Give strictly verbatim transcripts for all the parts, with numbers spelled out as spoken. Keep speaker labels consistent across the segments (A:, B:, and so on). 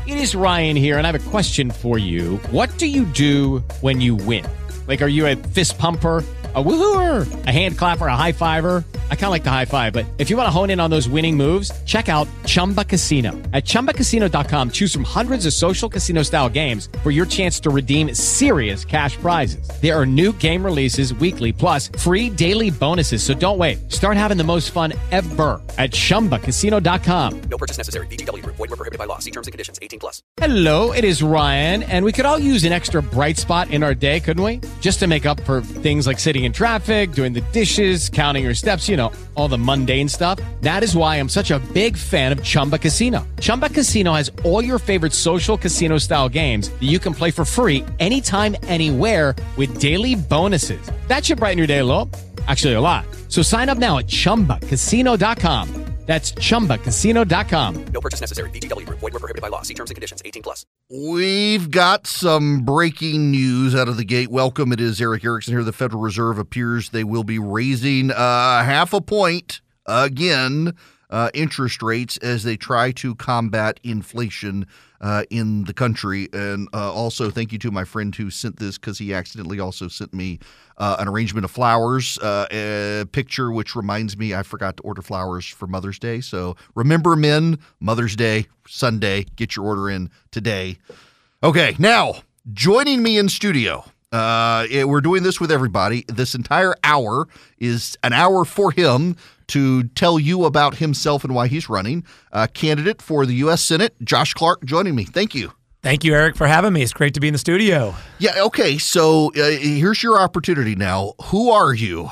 A: It is Ryan here, and I have a question for you. What do you do when you win? Like, are you a fist pumper, a woo-hooer, a hand clapper, a high fiver? I kind of like the high five, but if you want to hone in on those winning moves, check out Chumba Casino. At chumba casino dot com, choose from hundreds of social casino-style games for your chance to redeem serious cash prizes. There are new game releases weekly, plus free daily bonuses. So don't wait. Start having the most fun ever at chumba casino dot com.
B: No purchase necessary. V G W. Void where prohibited by law. See terms and conditions. eighteen plus.
A: Hello, it is Ryan, and we could all use an extra bright spot in our day, couldn't we? Just to make up for things like sitting in traffic, doing the dishes, counting your steps, you know, all the mundane stuff. That is why I'm such a big fan of Chumba Casino. Chumba Casino has all your favorite social casino-style games that you can play for free anytime, anywhere with daily bonuses. That should brighten your day a little. Actually, a lot. So sign up now at chumba casino dot com. That's chumba casino dot com.
B: No purchase necessary. V G W. Void where prohibited by law. See terms and conditions. eighteen plus.
C: We've got some breaking news out of the gate. Welcome. It is Erick Erickson here. The Federal Reserve appears they will be raising uh, half a point again uh, interest rates as they try to combat inflation uh, in the country. And uh, also thank you to my friend who sent this, because he accidentally also sent me uh, an arrangement of flowers, uh, a picture which reminds me I forgot to order flowers for Mother's Day. So remember, men, Mother's Day, Sunday, get your order in today. Okay, now joining me in studio. Uh, it, we're doing this with everybody. This entire hour is an hour for him to tell you about himself and why he's running. Uh, candidate for the U S Senate, Josh Clark, joining me. Thank you.
D: Thank you, Eric, for having me. It's great to be in the studio.
C: Yeah, okay, so uh, here's your opportunity now. Who are you?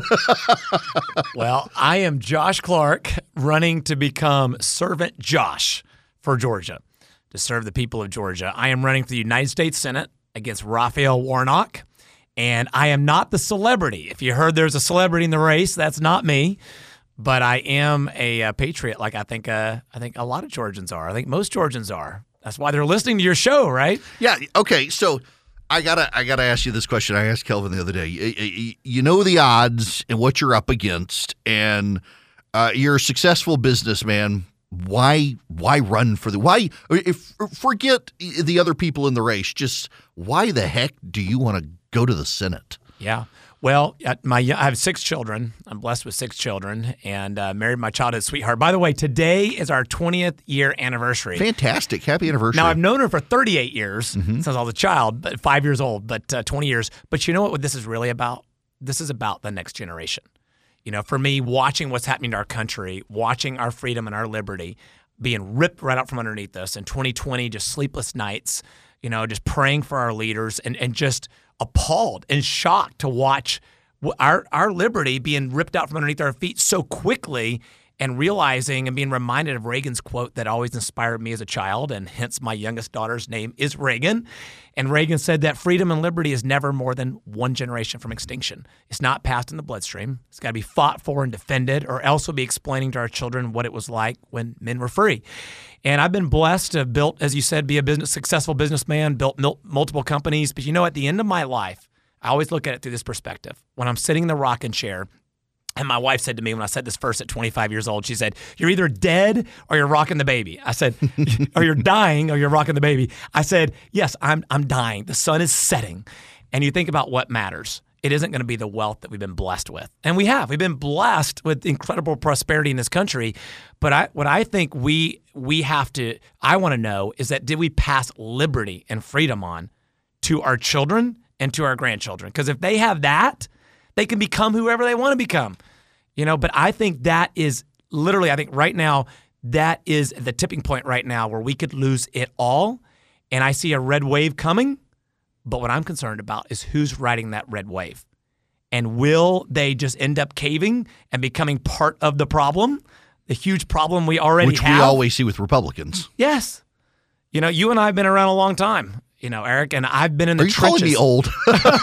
D: Well, I am Josh Clark, running to become Servant Josh for Georgia, to serve the people of Georgia. I am running for the United States Senate against Raphael Warnock, and I am not the celebrity. If you heard there's a celebrity in the race, that's not me, but I am a, a patriot, like I think uh, I think a lot of Georgians are. I think most Georgians are. That's why they're listening to your show, right?
C: Yeah. Okay. So I gotta I gotta ask you this question. I asked Kelvin the other day. You, you know the odds and what you're up against, and uh, you're a successful businessman. Why why run for the why? If, forget the other people in the race. Just why the heck do you want to go to the Senate?
D: Yeah. Well, my I have six children. I'm blessed with six children, and uh, married my childhood sweetheart. By the way, today is our twentieth year anniversary.
C: Fantastic. Happy anniversary.
D: Now, I've known her for thirty-eight years
C: Mm-hmm.
D: since I was a child, but five years old, but uh, twenty years. But you know what this is really about? This is about the next generation. You know, for me, watching what's happening to our country, watching our freedom and our liberty being ripped right out from underneath us in twenty twenty, just sleepless nights, you know, just praying for our leaders, and, and just appalled and shocked to watch our our liberty being ripped out from underneath our feet so quickly, and realizing and being reminded of Reagan's quote that always inspired me as a child, and hence my youngest daughter's name is Reagan. And Reagan said that freedom and liberty is never more than one generation from extinction. It's not passed in the bloodstream. It's got to be fought for and defended, or else we'll be explaining to our children what it was like when men were free. And I've been blessed to have built, as you said, be a business successful businessman, built mil- multiple companies. But you know, at the end of my life, I always look at it through this perspective. When I'm sitting in the rocking chair, and my wife said to me when I said this first at twenty-five years old, she said, "You're either dead or you're rocking the baby." I said, "Or you're dying or you're rocking the baby." I said, "Yes, I'm I'm dying. The sun is setting." And you think about what matters. It isn't going to be the wealth that we've been blessed with. And we have. We've been blessed with incredible prosperity in this country. But I, what I think we we have to, I want to know is that did we pass liberty and freedom on to our children and to our grandchildren? Because if they have that, they can become whoever they want to become. You know, but I think that is literally, I think right now, that is the tipping point right now where we could lose it all. And I see a red wave coming. But what I'm concerned about is who's riding that red wave. And will they just end up caving and becoming part of the problem, the huge problem we already
C: Which
D: have?
C: we always see with Republicans.
D: Yes. You know, you and I have been around a long time, you know, Eric, and I've been in the
C: Are you
D: trenches.
C: calling me old?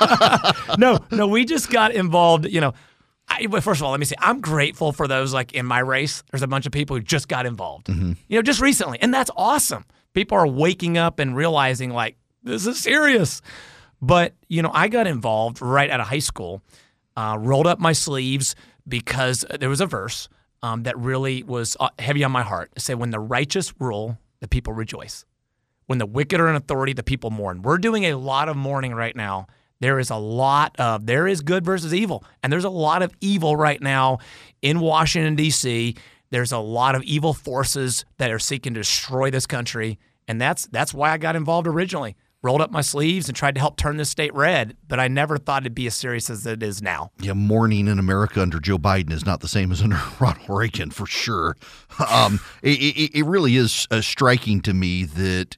D: no, no, we just got involved, you know. I, well, first of all, let me say, I'm grateful for those, like, in my race. There's a bunch of people who just got involved,
C: Mm-hmm.
D: you know, just recently. And that's awesome. People are waking up and realizing, like, this is serious. But, you know, I got involved right out of high school, uh, rolled up my sleeves because there was a verse um, that really was heavy on my heart. It said, when the righteous rule, the people rejoice. When the wicked are in authority, the people mourn. We're doing a lot of mourning right now. There is a lot of, there is good versus evil. And there's a lot of evil right now in Washington, D C There's a lot of evil forces that are seeking to destroy this country. And that's that's why I got involved originally. Rolled up my sleeves and tried to help turn this state red, but I never thought it'd be as serious as it is now.
C: Yeah, mourning in America under Joe Biden is not the same as under Ronald Reagan, for sure. Um, it, it, it really is uh, striking to me that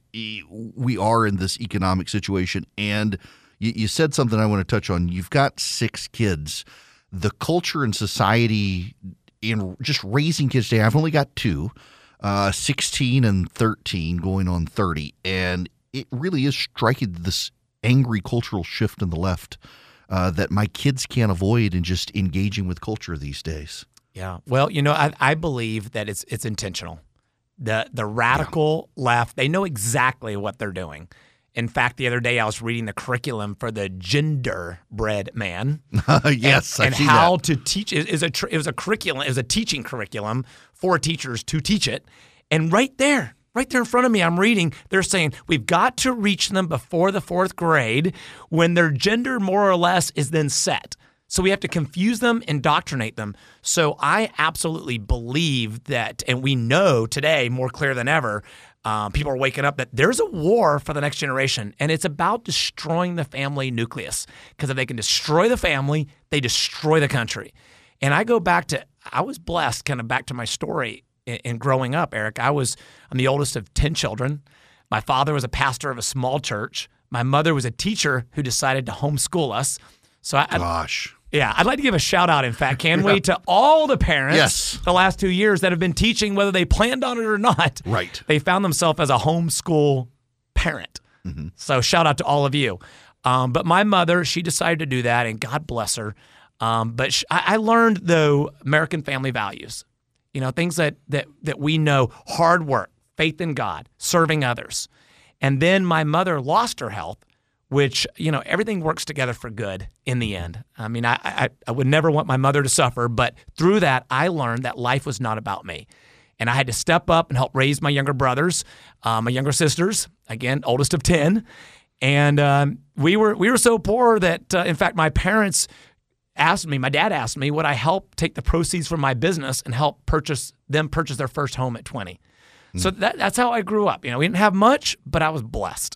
C: we are in this economic situation. And you, you said something I want to touch on. You've got six kids. The culture and society in just raising kids today, I've only got two, uh, sixteen and thirteen, going on thirty. And it really is striking this angry cultural shift in the left uh, that my kids can't avoid in just engaging with culture these days.
D: Yeah. Well, you know, I, I believe that it's it's intentional. The the radical yeah. left, they know exactly what they're doing. In fact, the other day I was reading the curriculum for the genderbread man.
C: yes,
D: and,
C: I
D: and
C: see
D: how
C: that.
D: to teach. It was a it was a curriculum. It was a teaching curriculum for teachers to teach it. And right there. Right there in front of me, I'm reading, they're saying we've got to reach them before the fourth grade when their gender more or less is then set. So we have to confuse them, indoctrinate them. So I absolutely believe that, and we know today more clear than ever, um, people are waking up that there's a war for the next generation, and it's about destroying the family nucleus. Because if they can destroy the family, they destroy the country. And I go back to, I was blessed, kind of back to my story. In growing up, Eric, I was I'm the oldest of ten children. My father was a pastor of a small church. My mother was a teacher who decided to homeschool us. So I,
C: Gosh.
D: I'd, yeah, I'd like to give a shout out, in fact, can we, to all the parents
C: yes.
D: the last two years that have been teaching, whether they planned on it or not.
C: Right.
D: They found themselves as a homeschool parent. Mm-hmm. So shout out to all of you. Um, but my mother, she decided to do that, and God bless her. Um, but she, I, I learned, though, American family values. You know, things that, that that we know, hard work, faith in God, serving others. And then my mother lost her health, which, you know, everything works together for good in the end. I mean, I, I, I would never want my mother to suffer, but through that, I learned that life was not about me. And I had to step up and help raise my younger brothers, uh, my younger sisters, again, oldest of ten. And um, we were we were so poor that, uh, in fact, my parents asked me, my dad asked me, would I help take the proceeds from my business and help purchase them purchase their first home at twenty. Mm. So that, that's how I grew up. You know, we didn't have much, but I was blessed.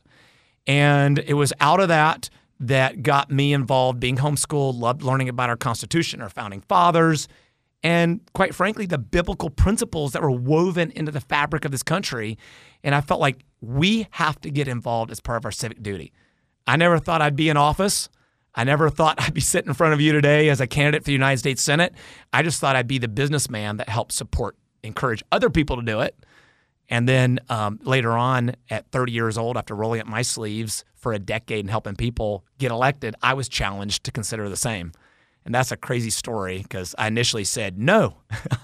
D: And it was out of that that got me involved being homeschooled, loved learning about our Constitution, our founding fathers, and quite frankly, the biblical principles that were woven into the fabric of this country. And I felt like we have to get involved as part of our civic duty. I never thought I'd be in office. I never thought I'd be sitting in front of you today as a candidate for the United States Senate. I just thought I'd be the businessman that helps support, encourage other people to do it. And then um, later on, at thirty years old, after rolling up my sleeves for a decade and helping people get elected, I was challenged to consider the same. And that's a crazy story because I initially said no.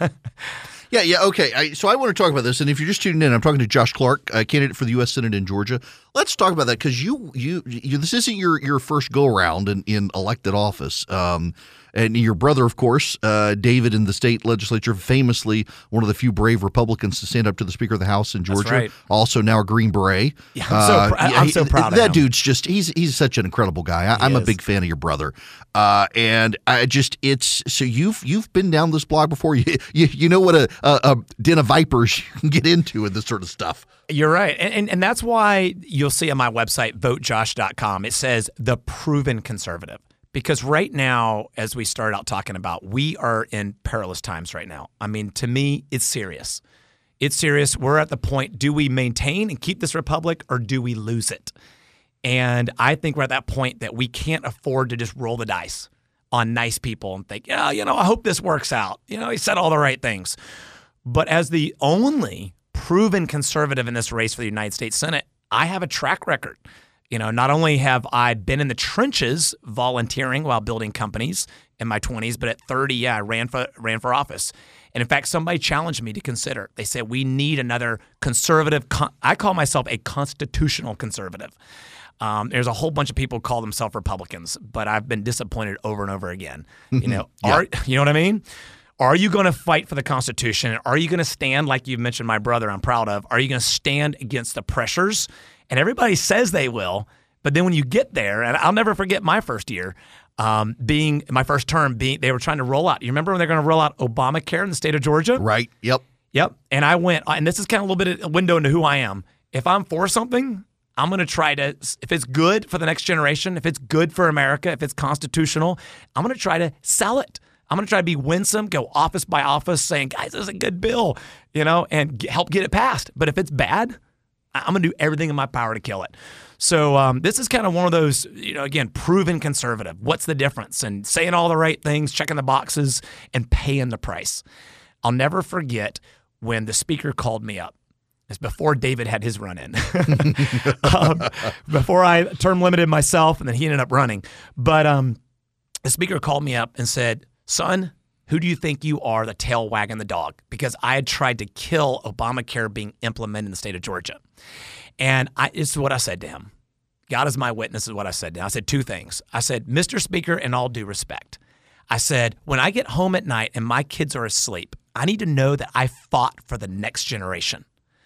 C: Yeah, yeah, okay. I, so I want to talk about this, and if you're just tuning in, I'm talking to Josh Clark, a candidate for the U S Senate in Georgia. Let's talk about that because you, you, you, this isn't your, your first go-around in, in elected office. Um, and your brother, of course, uh, David, in the state legislature, famously one of the few brave Republicans to stand up to the Speaker of the House in Georgia.
D: That's right.
C: Also now a Green Beret.
D: Yeah, I'm so, pr-
C: uh,
D: I'm so proud
C: that
D: of him.
C: That dude's just, he's he's such an incredible guy. I, I'm
D: is.
C: a big fan of your brother. Uh, and I just, it's, so you've you've been down this block before. You you, you know what a, a, a den of vipers you can get into and this sort of stuff.
D: You're right. And, and and that's why you'll see on my website, vote josh dot com, it says the proven conservative. Because right now, as we started out talking about, we are in perilous times right now. I mean, to me, it's serious. It's serious. We're at the point, do we maintain and keep this republic or do we lose it? And I think we're at that point that we can't afford to just roll the dice on nice people and think, yeah, you know, I hope this works out. You know, he said all the right things. But as the only proven conservative in this race for the United States Senate, I have a track record. You know, not only have I been in the trenches volunteering while building companies in my twenties, but at thirty, yeah, I ran for ran for office. And in fact, somebody challenged me to consider. They said, we need another conservative. Con- I call myself a constitutional conservative. Um, there's a whole bunch of people who call themselves Republicans, but I've been disappointed over and over again. You know,
C: yeah.
D: are, you know what I mean? Are you going to fight for the Constitution? Are you going to stand, like you mentioned my brother I'm proud of, are you going to stand against the pressures? And everybody says they will, but then when you get there, and I'll never forget my first year, um, being my first term, being they were trying to roll out. You remember when they're going to roll out Obamacare in the state of Georgia?
C: Right, yep.
D: Yep. And I went, and this is kind of a little bit of a window into who I am. If I'm for something, I'm going to try to, if it's good for the next generation, if it's good for America, if it's constitutional, I'm going to try to sell it. I'm going to try to be winsome, go office by office saying, guys, this is a good bill, you know, and get, help get it passed. But if it's bad, I'm going to do everything in my power to kill it. So um, this is kind of one of those, you know, again, proven conservative. What's the difference? And saying all the right things, checking the boxes, and paying the price. I'll never forget when the speaker called me up. It's before David had his run-in. um, before I term limited myself, and then he ended up running. But um, the speaker called me up and said, son, who do you think you are, the tail wagging the dog? Because I had tried to kill Obamacare being implemented in the state of Georgia. And I, this is what I said to him. God is my witness is what I said to him. I said two things. I said, Mister Speaker, in all due respect, I said, when I get home at night and my kids are asleep, I need to know that I fought for the next generation.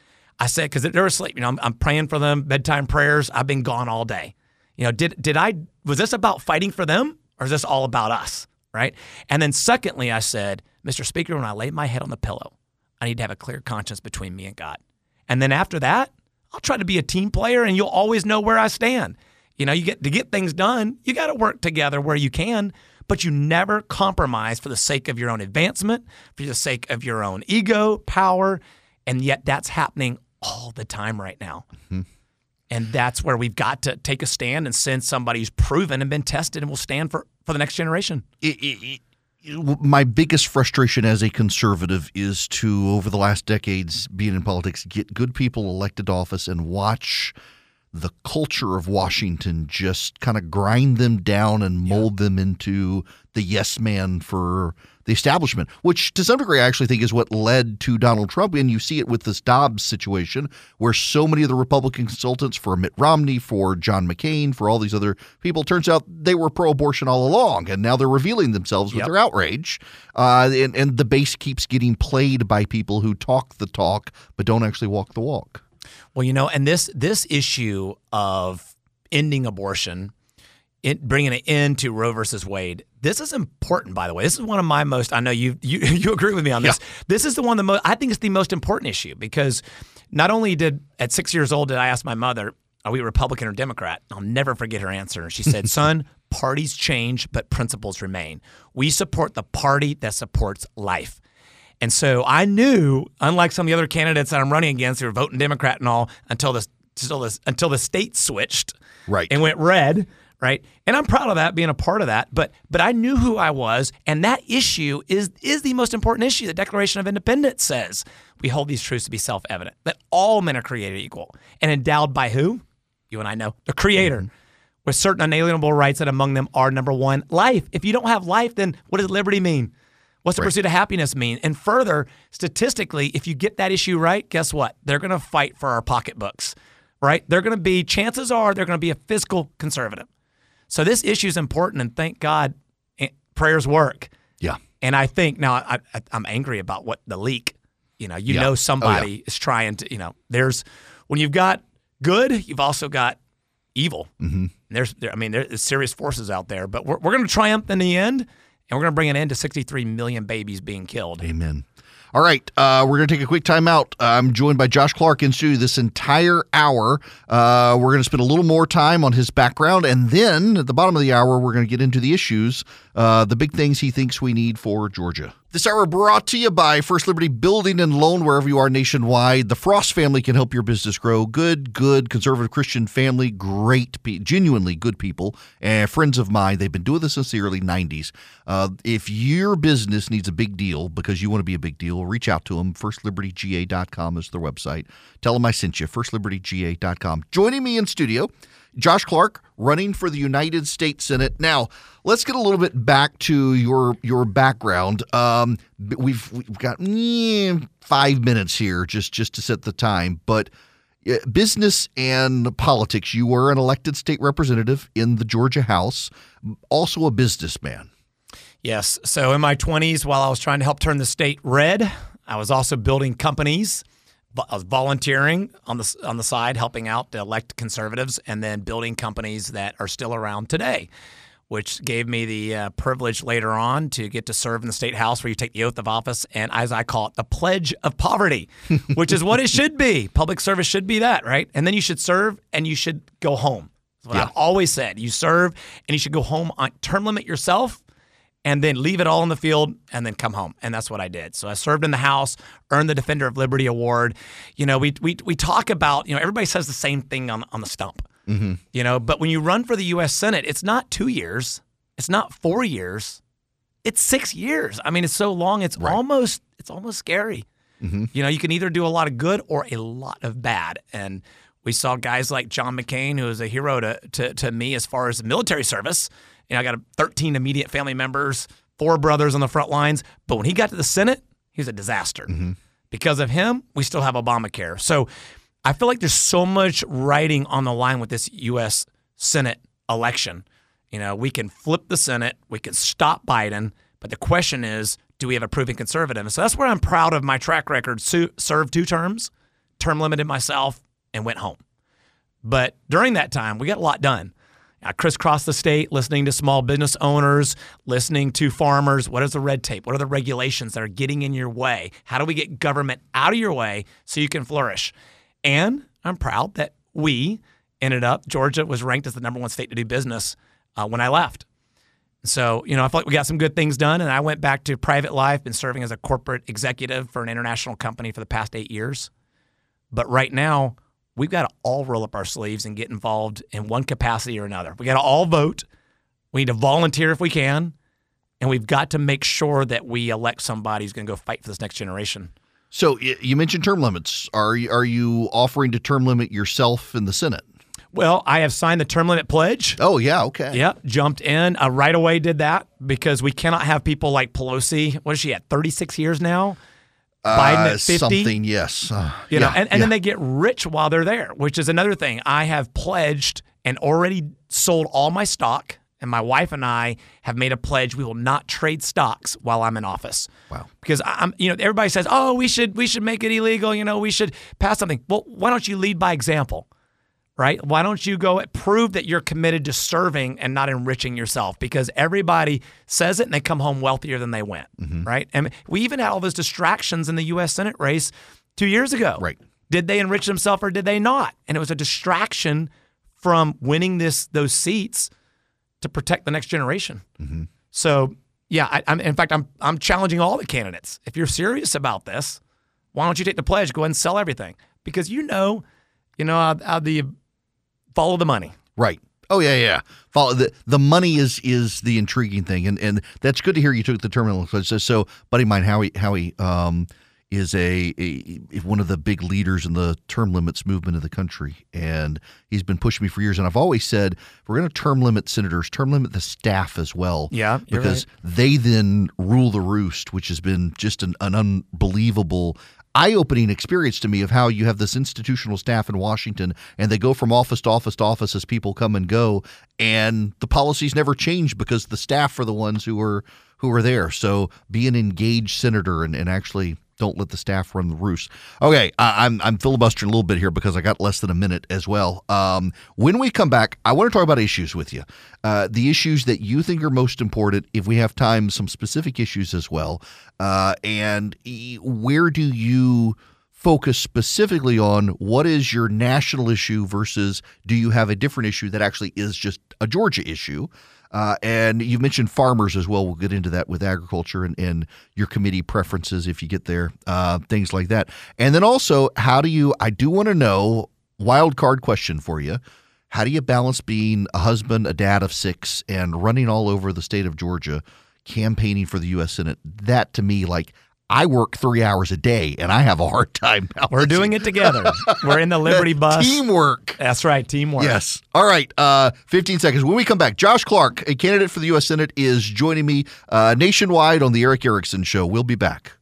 D: I said, because they're asleep. You know, I'm, I'm praying for them, bedtime prayers. I've been gone all day. You know, did did I, was this about fighting for them, or is this all about us? Right? And then secondly, I said, Mister Speaker, when I lay my head on the pillow, I need to have a clear conscience between me and God. And then after that, I'll try to be a team player, and you'll always know where I stand. You know, you get to get things done, you got to work together where you can, but you never compromise for the sake of your own advancement, for the sake of your own ego, power, and yet that's happening all the time right now. Mm-hmm. And that's where we've got to take a stand and send somebody who's proven and been tested and will stand for, for the next generation.
C: It, it, it, my biggest frustration as a conservative is to, over the last decades being in politics, get good people elected to office and watch the culture of Washington just kind of grind them down and mold yeah. them into the yes man for the establishment, which to some degree I actually think is what led to Donald Trump. And you see it with this Dobbs situation where so many of the Republican consultants for Mitt Romney, for John McCain, for all these other people, turns out they were pro-abortion all along. And now they're revealing themselves with yep. their outrage. Uh, and, and the base keeps getting played by people who talk the talk but don't actually walk the walk.
D: Well, you know, and this this issue of ending abortion, it, bringing an end to Roe versus Wade, this is important, by the way. This is one of my most, I know you you, you agree with me on this. Yeah. This is the one of the most, I think it's the most important issue because not only did, at six years old, did I ask my mother, are we Republican or Democrat? I'll never forget her answer. She said, son, parties change, but principles remain. We support the party that supports life. And so I knew, unlike some of the other candidates that I'm running against who were voting Democrat and all, until this, until this, until the state switched
C: right.
D: and went red, right? And I'm proud of that, being a part of that. But but I knew who I was, and that issue is is the most important issue. The Declaration of Independence says we hold these truths to be self-evident, that all men are created equal and endowed by who? You and I know, the Creator, mm-hmm. with certain unalienable rights, that among them are, number one, life. If you don't have life, then what does liberty mean? What's the right. pursuit of happiness mean? And further, statistically, if you get that issue right, guess what? They're going to fight for our pocketbooks, right? They're going to be, chances are, they're going to be a fiscal conservative. So this issue is important, and thank God prayers work.
C: Yeah.
D: And I think, now I, I, I'm angry about what the leak, you know, you
C: yeah.
D: know somebody
C: oh, yeah.
D: is trying to, you know, there's, when you've got good, you've also got evil. Mm-hmm. There's, there, I mean, there's serious forces out there, but we're, we're going to triumph in the end. And we're going to bring an end to sixty-three million babies being killed.
C: Amen. All right. Uh, we're going to take a quick time out. I'm joined by Josh Clark in studio this entire hour. Uh, we're going to spend a little more time on his background. And then at the bottom of the hour, we're going to get into the issues, uh, the big things he thinks we need for Georgia. This hour brought to you by First Liberty Building and Loan, wherever you are nationwide. The Frost family can help your business grow. Good, good, conservative Christian family, great, genuinely good people, and friends of mine. They've been doing this since the early nineties. Uh, if your business needs a big deal because you want to be a big deal, reach out to them. first liberty g a dot com is their website. Tell them I sent you, first liberty g a dot com. Joining me in studio, Josh Clark, running for the United States Senate. Now, let's get a little bit back to your your background. Um, we've we've got eh, five minutes here just, just to set the time. But uh, business and politics, you were an elected state representative in the Georgia House, also a businessman.
D: Yes. So in my twenties, while I was trying to help turn the state red, I was also building companies. I was volunteering on the on the side, helping out to elect conservatives, and then building companies that are still around today, which gave me the uh, privilege later on to get to serve in the state house where you take the oath of office and, as I call it, the pledge of poverty, which is what it should be. Public service should be that, right? And then you should serve and you should go home. That's what
C: Yeah.
D: I've always said. You serve and you should go home on term limit yourself and then leave it all in the field and then come home. And that's what I did. So I served in the House, earned the Defender of Liberty Award. You know, we we we talk about, you know, everybody says the same thing on, on the stump.
C: Mm-hmm.
D: You know, but when you run for the U S Senate, it's not two years. It's not four years. It's six years. I mean, it's so long. It's
C: Right.
D: almost it's almost scary.
C: Mm-hmm.
D: You know, you can either do a lot of good or a lot of bad. And we saw guys like John McCain, who is a hero to to, to me as far as military service. You know, I got thirteen immediate family members, four brothers on the front lines. But when he got to the Senate, he was a disaster.
C: Mm-hmm.
D: Because of him, we still have Obamacare. So I feel like there's so much writing on the line with this U S Senate election. You know, we can flip the Senate, we can stop Biden, but the question is, do we have a proven conservative? And so that's where I'm proud of my track record. Su- served two terms, term limited myself, and went home. But during that time, we got a lot done. I crisscrossed the state, listening to small business owners, listening to farmers. What is the red tape? What are the regulations that are getting in your way? How do we get government out of your way so you can flourish? And I'm proud that we ended up, Georgia was ranked as the number one state to do business uh, when I left. So, you know, I feel like we got some good things done, and I went back to private life, been serving as a corporate executive for an international company for the past eight years. But right now, we've got to all roll up our sleeves and get involved in one capacity or another. We got to all vote. We need to volunteer if we can, and we've got to make sure that we elect somebody who's going to go fight for this next generation.
C: So y- you mentioned term limits. Are you, are you offering to term limit yourself in the Senate?
D: Well, I have signed the term limit pledge.
C: Oh, yeah, okay.
D: Yep, jumped in. Uh, right away did that because we cannot have people like Pelosi. What is she at, thirty-six years now? Biden
C: Uh,
D: at fifty?
C: something, yes. Uh,
D: You know,
C: yeah,
D: and, and
C: yeah.
D: then they get rich while they're there, which is another thing. I have pledged and already sold all my stock, and my wife and I have made a pledge we will not trade stocks while I'm in office.
C: Wow.
D: Because I'm, you know, everybody says, "Oh, we should we should make it illegal. You know, we should pass something." Well, why don't you lead by example? Right? Why don't you go prove that you're committed to serving and not enriching yourself? Because everybody says it and they come home wealthier than they went,
C: Mm-hmm.
D: right? And we even had all those distractions in the U S Senate race two years ago.
C: Right.
D: Did they enrich themselves or did they not? And it was a distraction from winning this those seats to protect the next generation.
C: Mm-hmm.
D: So, yeah, I, I'm in fact, I'm I'm challenging all the candidates. If you're serious about this, why don't you take the pledge, go ahead and sell everything? Because you know, you know how, how the follow the money.
C: Right. Oh yeah, yeah. Follow the the money is is the intriguing thing, and and that's good to hear you took the terminal. So, so buddy of mine, Howie Howie um, is a, a one of the big leaders in the term limits movement in the country, and he's been pushing me for years. And I've always said we're going to term limit senators, term limit the staff as well.
D: Yeah, you're
C: because
D: right.
C: they then rule the roost, which has been just an, an unbelievable eye-opening experience to me of how you have this institutional staff in Washington and they go from office to office to office as people come and go, and the policies never change because the staff are the ones who are who are there. So be an engaged senator and, and actually don't let the staff run the roost. Okay, I, I'm I'm filibustering a little bit here because I got less than a minute as well. Um, when we come back, I want to talk about issues with you. Uh, the issues that you think are most important. If we have time, some specific issues as well. Uh, and e- where do you focus specifically on? What is your national issue versus do you have a different issue that actually is just a Georgia issue? Uh, and you mentioned farmers as well. We'll get into that with agriculture and, and your committee preferences if you get there, uh, things like that. And then also, how do you – I do want to know, wild card question for you. How do you balance being a husband, a dad of six, and running all over the state of Georgia, campaigning for the U S Senate? That to me, like – I work three hours a day, and I have a hard time balancing.
D: We're doing it together. We're in the Liberty bus.
C: Teamwork.
D: That's right, teamwork.
C: Yes. All right. Uh, fifteen seconds. When we come back, Josh Clark, a candidate for the U S Senate, is joining me uh, nationwide on the Erick Erickson Show. We'll be back.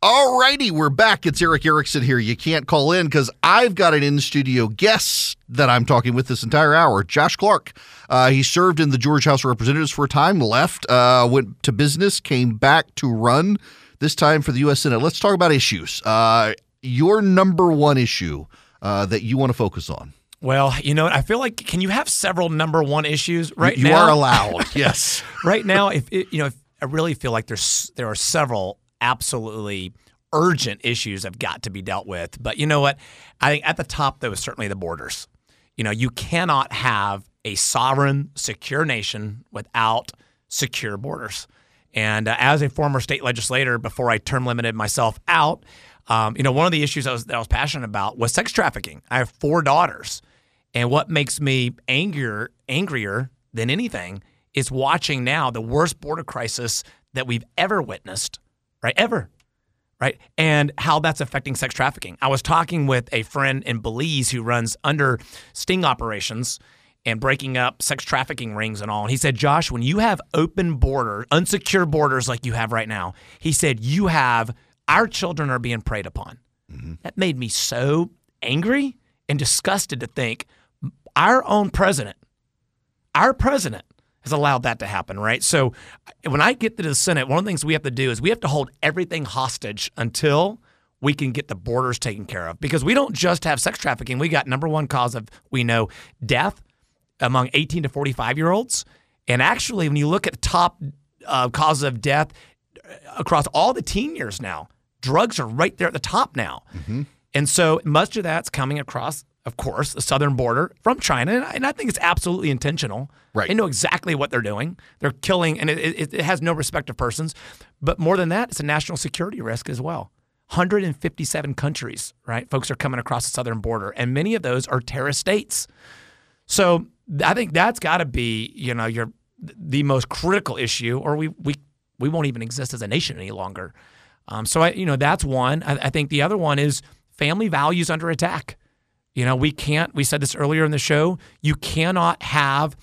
C: All righty, we're back. It's Erick Erickson here. You can't call in because I've got an in-studio guest that I'm talking with this entire hour, Josh Clark. Uh, he served in the Georgia House of Representatives for a time, left, uh, went to business, came back to run, this time for the U S Senate. Let's talk about issues. Uh, your number one issue uh, that you want to focus on.
D: Well, you know what? I feel like, can you have several number one issues right
C: you
D: now?
C: You are allowed, yes.
D: Right now, if it, you know, if I really feel like there's there are several absolutely urgent issues have got to be dealt with. But you know what? I think at the top, though, is certainly the borders. You know, you cannot have a sovereign, secure nation without secure borders. And uh, as a former state legislator, before I term limited myself out, um, you know, one of the issues I was, that I was passionate about was sex trafficking. I have four daughters. And what makes me angrier, angrier than anything is watching now the worst border crisis that we've ever witnessed, right? Ever. Right. And how that's affecting sex trafficking. I was talking with a friend in Belize who runs under sting operations and breaking up sex trafficking rings and all. And he said, Josh, when you have open border, unsecure borders like you have right now, he said, you have our children are being preyed upon. Mm-hmm. That made me so angry and disgusted to think our own president, our president, has allowed that to happen, right? So when I get to the Senate, one of the things we have to do is we have to hold everything hostage until we can get the borders taken care of. Because we don't just have sex trafficking. We got number one cause of, we know, death among eighteen to forty-five-year-olds. And actually, when you look at the top uh, causes of death across all the teen years now, drugs are right there at the top now. Mm-hmm. And so much of that's coming across, of course, the southern border from China. And I think it's absolutely intentional.
C: Right.
D: They know exactly what they're doing. They're killing, and it, it, it has no respect of persons. But more than that, it's a national security risk as well. one hundred fifty-seven countries, right? Folks are coming across the southern border, and many of those are terrorist states. So I think that's got to be, you know, your the most critical issue, or we we we won't even exist as a nation any longer. Um, so I, you know, that's one. I, I think the other one is family values under attack. You know, we can't. We said this earlier in the show. You cannot have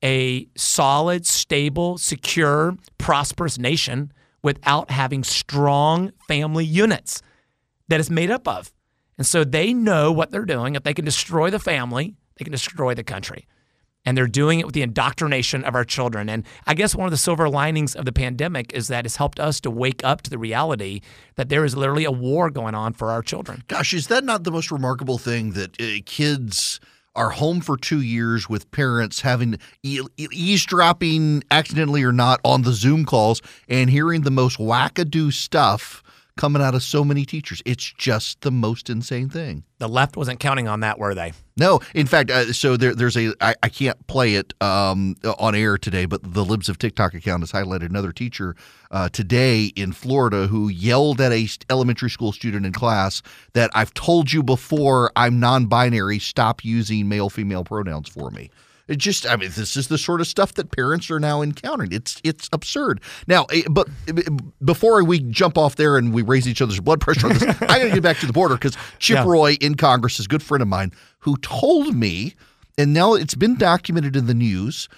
D: a solid, stable, secure, prosperous nation without having strong family units that it's made up of. And so they know what they're doing. If they can destroy the family, they can destroy the country. And they're doing it with the indoctrination of our children. And I guess one of the silver linings of the pandemic is that it's helped us to wake up to the reality that there is literally a war going on for our children.
C: Gosh, is that not the most remarkable thing, that uh, kids are home for two years with parents having e- eavesdropping, accidentally or not, on the Zoom calls and hearing the most wackadoo stuff coming out of so many teachers? It's just the most insane thing.
D: The left wasn't counting on that, were they?
C: No. In fact, uh, so there, there's a I, I can't play it um, on air today, but the Libs of TikTok account has highlighted another teacher uh, today in Florida who yelled at a elementary school student in class that, I've told you before, I'm non-binary, stop using male, female pronouns for me. It just, I mean, this is the sort of stuff that parents are now encountering. It's it's absurd. Now, but before we jump off there and we raise each other's blood pressure on this, I got to get back to the border, because Chip yeah. Roy in Congress is a good friend of mine who told me, and now it's been documented in the news,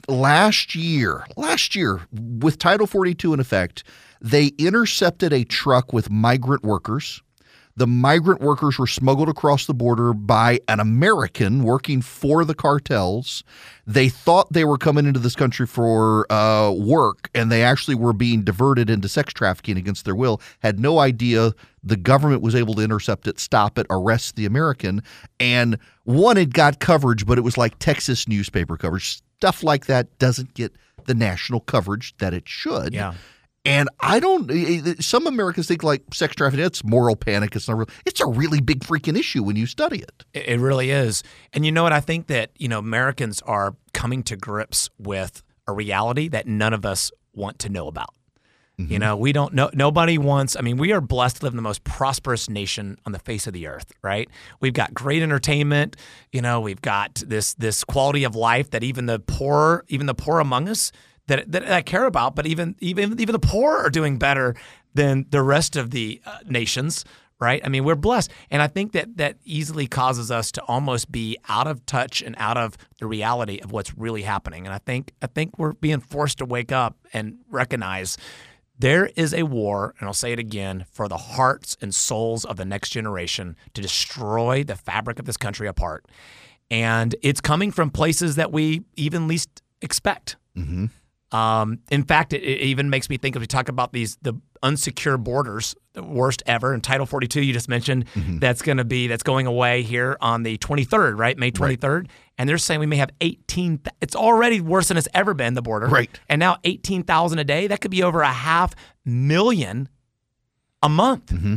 C: last year, last year with Title forty-two in effect, they intercepted a truck with migrant workers. The migrant workers were smuggled across the border by an American working for the cartels. They thought they were coming into this country for uh, work, and they actually were being diverted into sex trafficking against their will. Had no idea the government was able to intercept it, stop it, arrest the American. And one, it got coverage, but it was like Texas newspaper coverage. Stuff like that doesn't get the national coverage that it should.
D: Yeah.
C: And I don't, some Americans think like sex trafficking, it's moral panic. It's not real. It's a really big freaking issue when you study it.
D: It really is. And you know what? I think that, you know, Americans are coming to grips with a reality that none of us want to know about. Mm-hmm. You know, we don't know, nobody wants, I mean, we are blessed to live in the most prosperous nation on the face of the earth, right? We've got great entertainment. You know, we've got this, this quality of life that even the poor, even the poor among us, That, that I care about, but even even even the poor are doing better than the rest of the uh, nations, right? I mean, we're blessed, and I think that that easily causes us to almost be out of touch and out of the reality of what's really happening. And I think I think we're being forced to wake up and recognize There is a war, and I'll say it again, for the hearts and souls of the next generation to destroy the fabric of this country apart. And it's coming from places that we even least expect.
C: Mm-hmm.
D: Um, in fact, it, it even makes me think, as we talk about these the unsecure borders, the worst ever, and Title forty-two you just mentioned, mm-hmm. that's going to be that's going away here on the twenty-third, right, May twenty-third, right. And they're saying we may have eighteen. It's already worse than it's ever been, the border,
C: right?
D: And now eighteen thousand a day. That could be over a half million a month.
C: Mm-hmm.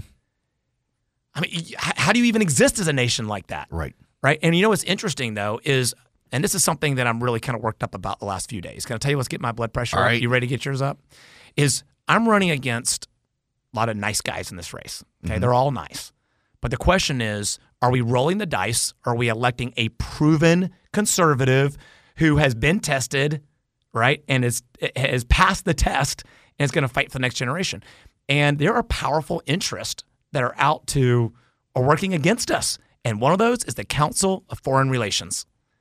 D: I mean, how do you even exist as a nation like that?
C: Right.
D: Right. And you know what's interesting though is. And this is something that I'm really kind of worked up about the last few days. Can I tell you what's getting my blood pressure
C: All
D: up?
C: right.
D: You ready to get yours up? Is I'm running against a lot of nice guys in this race. Okay, mm-hmm. They're all nice. But the question is, are we rolling the dice? Or are we electing a proven conservative who has been tested, right, and is has passed the test and is going to fight for the next generation? And there are powerful interests that are out to are working against us. And one of those is the Council of Foreign Relations.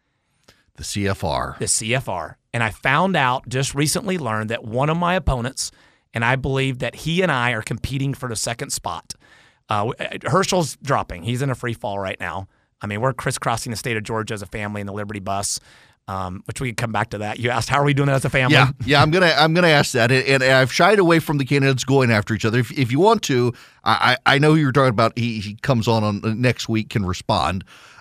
C: The C F R.
D: The C F R. And I found out, just recently learned, that one of my opponents, and I believe that he and I are competing for the second spot. Uh, Herschel's dropping. He's in a free fall right now. I mean, we're crisscrossing the state of Georgia as a family in the Liberty bus, um, which we can come back to that. You asked, how are we doing that as a family?
C: Yeah, yeah. I'm gonna I'm gonna ask that, and, and I've shied away from the candidates going after each other. If, if you want to, I I know who you're talking about. He he comes on on next week, can respond,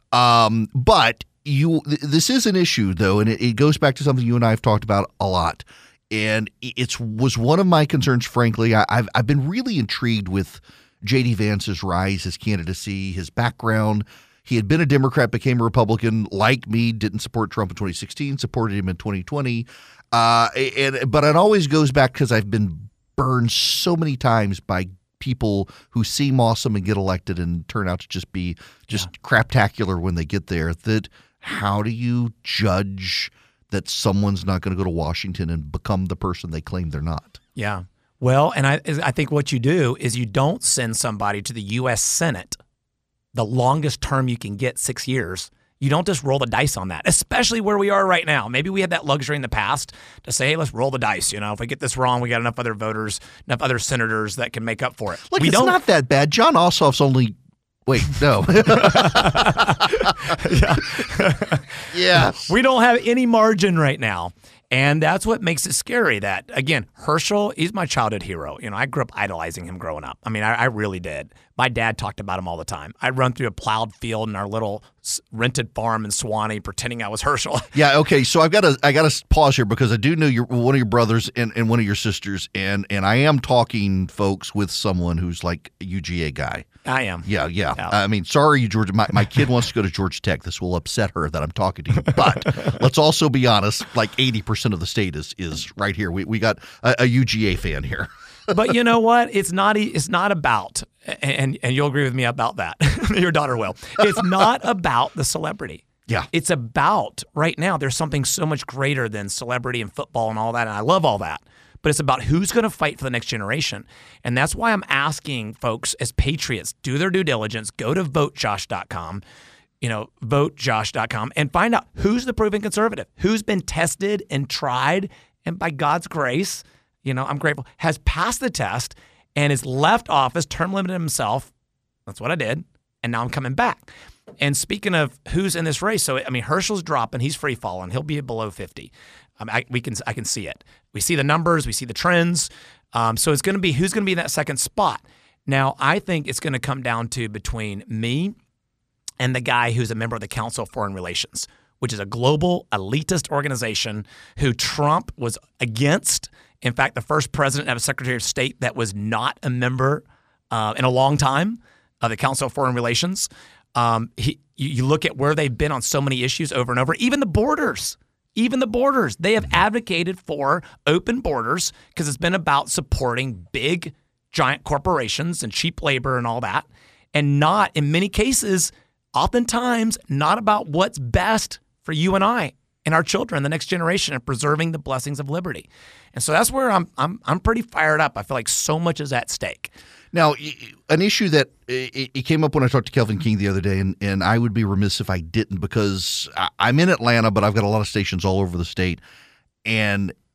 C: um, but. You, this is an issue, though, and it, it goes back to something you and I have talked about a lot. And it was one of my concerns, frankly. I, I've I've been really intrigued with J D. Vance's rise, his candidacy, his background. He had been a Democrat, became a Republican, like me, didn't support Trump in twenty sixteen, supported him in twenty twenty. Uh, and but it always goes back because I've been burned so many times by people who seem awesome and get elected and turn out to just be just yeah. craptacular when they get there. That how do you judge that someone's not going to go to Washington and become the person they claim they're not?
D: Yeah. Well, and I I think what you do is you don't send somebody to the U S Senate, the longest term you can get, six years. You don't just roll the dice on that, especially where we are right now. Maybe we had that luxury in the past to say, hey, let's roll the dice. You know, if we get this wrong, we got enough other voters, enough other senators that can make up for it.
C: Look,
D: we
C: it's
D: don't,
C: not that bad. John Ossoff's only – wait, no.
D: yeah.
C: Yes.
D: We don't have any margin right now. And that's what makes it scary that, again, Herschel, he's my childhood hero. You know, I grew up idolizing him growing up. I mean, I, I really did. My dad talked about him all the time. I'd run through a plowed field in our little rented farm in Suwanee pretending I was Herschel.
C: Yeah, okay. So I've got to I got to pause here because I do know you're one of your brothers and, and one of your sisters, and, and I am talking, folks, with someone who's like a U G A guy.
D: I am.
C: Yeah, yeah.
D: yeah.
C: I mean, sorry, Georgia. My, my kid wants to go to Georgia Tech. This will upset her that I'm talking to you. But let's also be honest, like eighty percent of the state is is right here. We we got a, a U G A fan here.
D: But you know what? It's not it's not about, and, and you'll agree with me about that. Your daughter will. It's not about the celebrity.
C: Yeah.
D: It's about, right now, there's something so much greater than celebrity and football and all that, and I love all that. But it's about who's going to fight for the next generation. And that's why I'm asking folks as patriots, do their due diligence, go to vote josh dot com, you know, vote josh dot com, and find out who's the proven conservative, who's been tested and tried, and by God's grace, you know, I'm grateful, has passed the test and is left office, term limited himself. That's what I did. And now I'm coming back. And speaking of who's in this race, so, I mean, Herschel's dropping. He's free falling. He'll be below fifty. Um, I, we can, I can see it. We see the numbers. We see the trends. Um, so it's going to be who's going to be in that second spot. Now, I think it's going to come down to between me and the guy who's a member of the Council of Foreign Relations, which is a global elitist organization who Trump was against. In fact, the first president of a Secretary of State that was not a member uh, in a long time of the Council of Foreign Relations. Um, he, you look at where they've been on so many issues over and over, even the borders. Even the borders. They have advocated for open borders because it's been about supporting big, giant corporations and cheap labor and all that, and not, in many cases, oftentimes, not about what's best for you and I and our children, the next generation, and preserving the blessings of liberty. And so that's where I'm I'm I'm pretty fired up. I feel like so much is at stake.
C: Now, an issue that it came up when I talked to Kelvin King the other day, and, and I would be remiss if I didn't because I'm in Atlanta, but I've got a lot of stations all over the state. And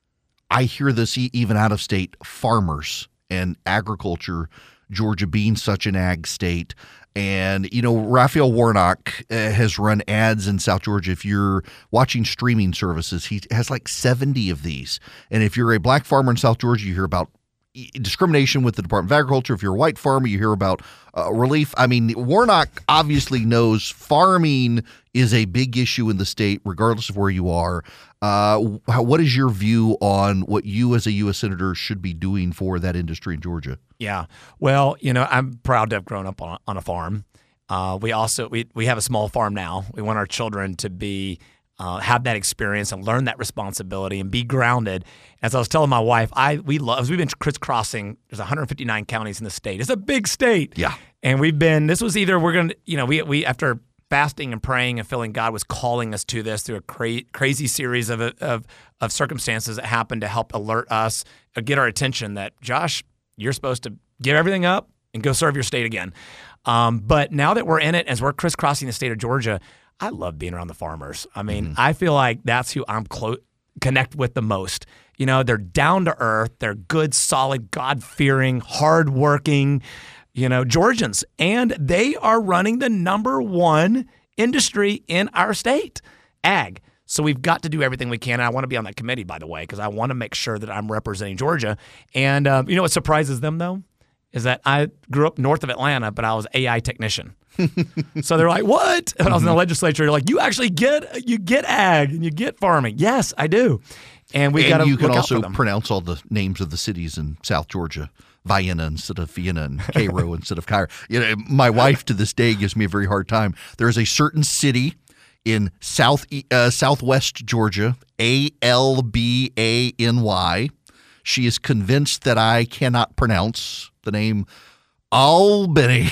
C: I hear this e- even out of state, farmers and agriculture, Georgia being such an ag state. And, you know, Raphael Warnock uh, has run ads in South Georgia. If you're watching streaming services, he has like seventy of these. And if you're a black farmer in South Georgia, you hear about discrimination with the Department of Agriculture. If you're a white farmer, you hear about uh, relief. I mean, Warnock obviously knows farming is a big issue in the state, regardless of where you are. Uh, how, what is your view on what you as a U S Senator should be doing for that industry in Georgia?
D: Yeah. Well, you know, I'm proud to have grown up on, on a farm. Uh, we also we, we have a small farm now. We want our children to be uh, have that experience and learn that responsibility and be grounded. As I was telling my wife, I we love we've been crisscrossing. There's one hundred fifty-nine counties in the state. It's a big state.
C: Yeah.
D: And we've been. This was either we're gonna, you know, we we after fasting and praying and feeling God was calling us to this through a cra- crazy series of, of of circumstances that happened to help alert us, or get our attention that, Josh, you're supposed to give everything up and go serve your state again. Um, but now that we're in it, as we're crisscrossing the state of Georgia, I love being around the farmers. I mean, mm-hmm. I feel like that's who I'm close connect with the most. You know, they're down to earth, they're good, solid, God-fearing, hardworking, you know, Georgians, and they are running the number one industry in our state, ag. So we've got to do everything we can. And I want to be on that committee, by the way, because I want to make sure that I'm representing Georgia. And um, you know what surprises them, though, is that I grew up north of Atlanta, but I was A I technician. So they're like, what? When I was in the legislature, they're like, you actually get you get ag and you get farming. Yes, I do. And we got to
C: you
D: look
C: can
D: out
C: also
D: for them.
C: pronounce all the names of the cities in South Georgia. Vienna instead of Vienna and Cairo instead of Cairo. You know, my wife to this day gives me a very hard time. There is a certain city in south uh, southwest Georgia, A L B A N Y. She is convinced that I cannot pronounce the name Albany.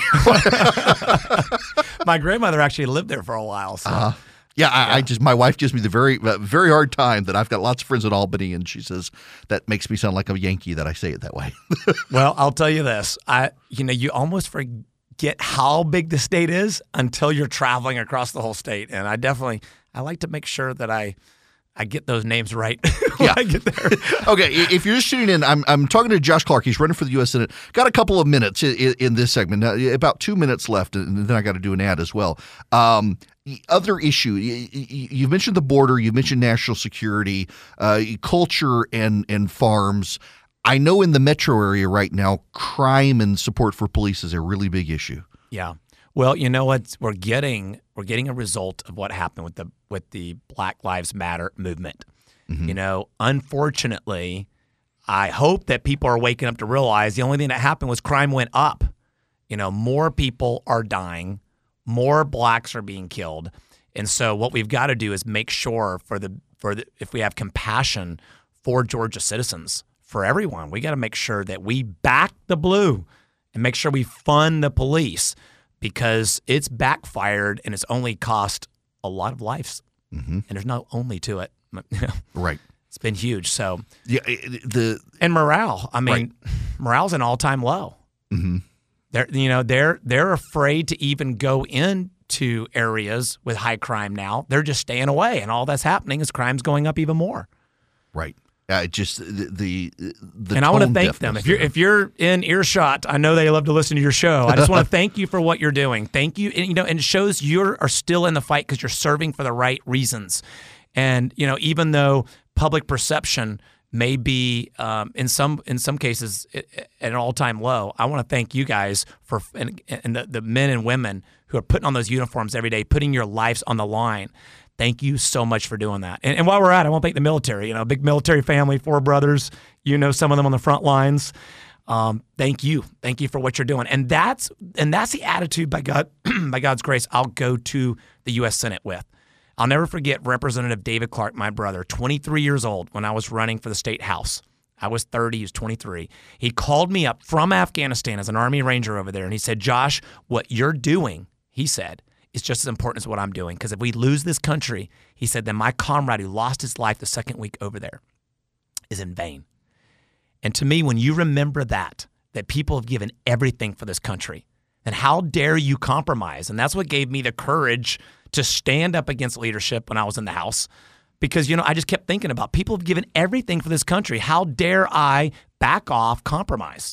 D: My grandmother actually lived there for a while. So.
C: Uh, yeah, I,
D: yeah. I
C: just my wife gives me the very uh, very hard time that I've got lots of friends in Albany, and she says that makes me sound like a Yankee that I say it that way.
D: Well, I'll tell you this. I you know, you almost forget how big the state is until you're traveling across the whole state. And I definitely I like to make sure that I I get those names right when
C: yeah.
D: I get there.
C: Okay, if you're just tuning in, I'm I'm talking to Josh Clark. He's running for the U S Senate. Got a couple of minutes in, in this segment, uh, about two minutes left, and then I got to do an ad as well. Um, other issue, you, you mentioned the border, you mentioned national security, uh, culture, and and farms. I know in the metro area right now, crime and support for police is a really big issue.
D: Yeah. Well, you know what? We're getting we're getting a result of what happened with the with the Black Lives Matter movement. Mm-hmm. You know, unfortunately, I hope that people are waking up to realize the only thing that happened was crime went up. You know, more people are dying, more blacks are being killed, and so what we've got to do is make sure for the for the, if we have compassion for Georgia citizens, for everyone, we got to make sure that we back the blue and make sure we fund the police. Because it's backfired and it's only cost a lot of lives, mm-hmm. and there's no only to it.
C: Right,
D: it's been huge. So
C: yeah, the
D: and morale. I mean,
C: right.
D: morale's an all-time low.
C: Mm-hmm.
D: They're you know they're they're afraid to even go into areas with high crime now. They're just staying away, and all that's happening is crime's going up even more.
C: Right. Uh, just the the, the
D: and I want to thank them. If you're if you're in earshot, I know they love to listen to your show. I just want to thank you for what you're doing. Thank you, and you know, and it shows you are still in the fight because you're serving for the right reasons. And you know, even though public perception may be um, in some in some cases at an all time low, I want to thank you guys for and, and the, the men and women who are putting on those uniforms every day, putting your lives on the line. Thank you so much for doing that. And, and while we're at it, I want to thank the military. You know, big military family, four brothers. You know, some of them on the front lines. Um, thank you, thank you for what you're doing. And that's and that's the attitude by God, by God's grace, I'll go to the U S Senate with. I'll never forget Representative David Clark, my brother, twenty-three years old, when I was running for the state house. I was thirty, he was twenty-three. He called me up from Afghanistan as an Army Ranger over there, and he said, "Josh, what you're doing," he said, "is just as important as what I'm doing. Because if we lose this country," he said, "then my comrade who lost his life the second week over there is in vain." And to me, when you remember that, that people have given everything for this country, then how dare you compromise? And that's what gave me the courage to stand up against leadership when I was in the House. because, you know, I just kept thinking about people have given everything for this country. How dare I back off, compromise?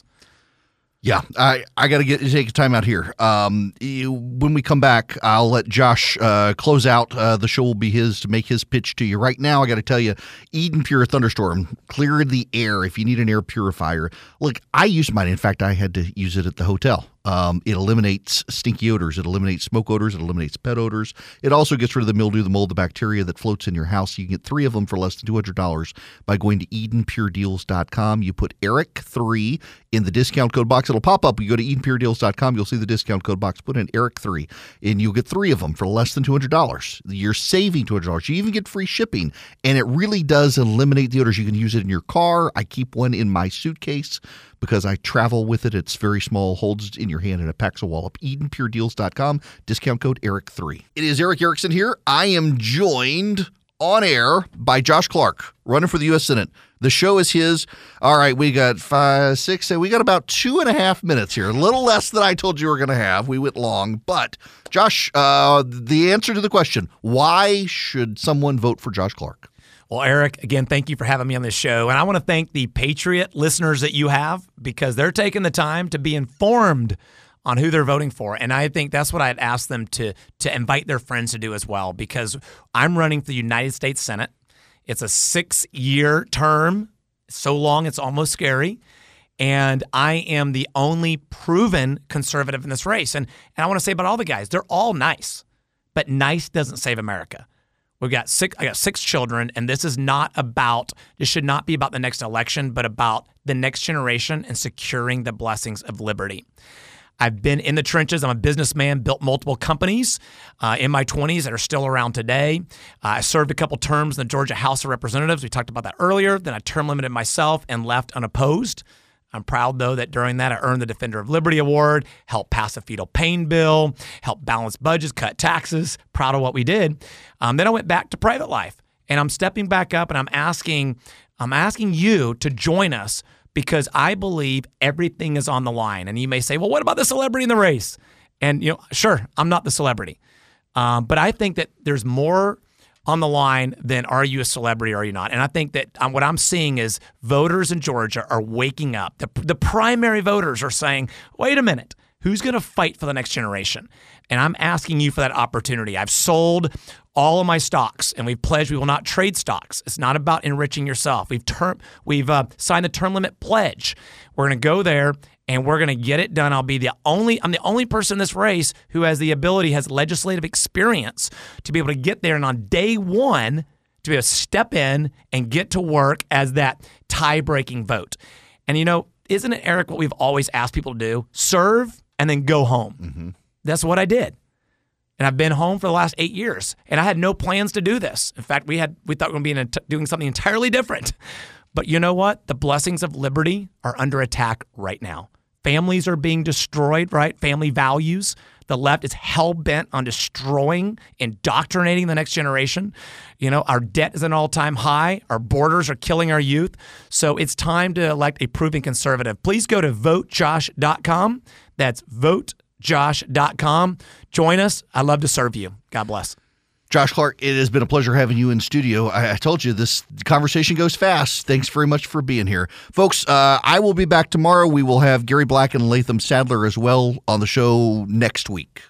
C: Yeah, I, I got to get take time out here. Um, you, when we come back, I'll let Josh uh, close out. Uh, the show will be his to make his pitch to you. Right now, I got to tell you, Eden Pure Thunderstorm, clear the air if you need an air purifier. Look, I used mine. In fact, I had to use it at the hotel. Um, it eliminates stinky odors. It eliminates smoke odors. It eliminates pet odors. It also gets rid of the mildew, the mold, the bacteria that floats in your house. You can get three of them for less than two hundred dollars by going to eden pure deals dot com. You put Eric three in the discount code box. It'll pop up. You go to eden pure deals dot com. You'll see the discount code box. Put in Eric three, and you'll get three of them for less than two hundred dollars. You're saving two hundred dollars. You even get free shipping, and it really does eliminate the odors. You can use it in your car. I keep one in my suitcase because I travel with it. It's very small, holds in your hand, and it packs a wallop. eden pure deals dot com, discount code Eric three. It is Eric Erickson here. I am joined on air by Josh Clark, running for the U S Senate. The show is his. All right, we got five, six, we got about two and a half minutes here. A little less than I told you we were going to have. We went long. But, Josh, uh, the answer to the question, why should someone vote for Josh Clark?
D: Well, Eric, again, thank you for having me on this show. And I want to thank the Patriot listeners that you have because they're taking the time to be informed on who they're voting for. And I think that's what I'd ask them to, to invite their friends to do as well, because I'm running for the United States Senate. It's a six-year term, so long it's almost scary. And I am the only proven conservative in this race. And, and I want to say about all the guys, they're all nice, but nice doesn't save America. We've got six. I got six children, and this is not about. This should not be about the next election, but about the next generation and securing the blessings of liberty. I've been in the trenches. I'm a businessman, built multiple companies uh, in my twenties that are still around today. Uh, I served a couple terms in the Georgia House of Representatives. We talked about that earlier. Then I term limited myself and left unopposed. I'm proud, though, that during that I earned the Defender of Liberty Award, helped pass a fetal pain bill, helped balance budgets, cut taxes. Proud of what we did. Um, then I went back to private life, and I'm stepping back up, and I'm asking, I'm asking you to join us because I believe everything is on the line. And you may say, well, what about the celebrity in the race? And you know, sure, I'm not the celebrity, um, but I think that there's more on the line than are you a celebrity or are you not? And I think that um, what I'm seeing is voters in Georgia are waking up. The, the primary voters are saying, wait a minute, who's going to fight for the next generation? And I'm asking you for that opportunity. I've sold all of my stocks, and we've pledged we will not trade stocks. It's not about enriching yourself. We've term, we've uh, signed the term limit pledge. We're going to go there, and we're going to get it done. I'll be the only, I'm the only person in this race who has the ability, has legislative experience to be able to get there. And on day one, to be able to step in and get to work as that tie-breaking vote. And, you know, isn't it, Eric, what we've always asked people to do? Serve and then go home. Mm-hmm. That's what I did. And I've been home for the last eight years. And I had no plans to do this. In fact, we had we thought we were going to be in a, doing something entirely different. But you know what? The blessings of liberty are under attack right now. Families are being destroyed, right? Family values. The left is hell-bent on destroying, indoctrinating the next generation. You know, our debt is an all-time high. Our borders are killing our youth. So it's time to elect a proven conservative. Please go to vote josh dot com. That's vote josh dot com. Join us. I'd love to serve you. God bless.
C: Josh Clark, it has been a pleasure having you in studio. I, I told you this conversation goes fast. Thanks very much for being here. Folks, uh, I will be back tomorrow. We will have Gary Black and Latham Sadler as well on the show next week.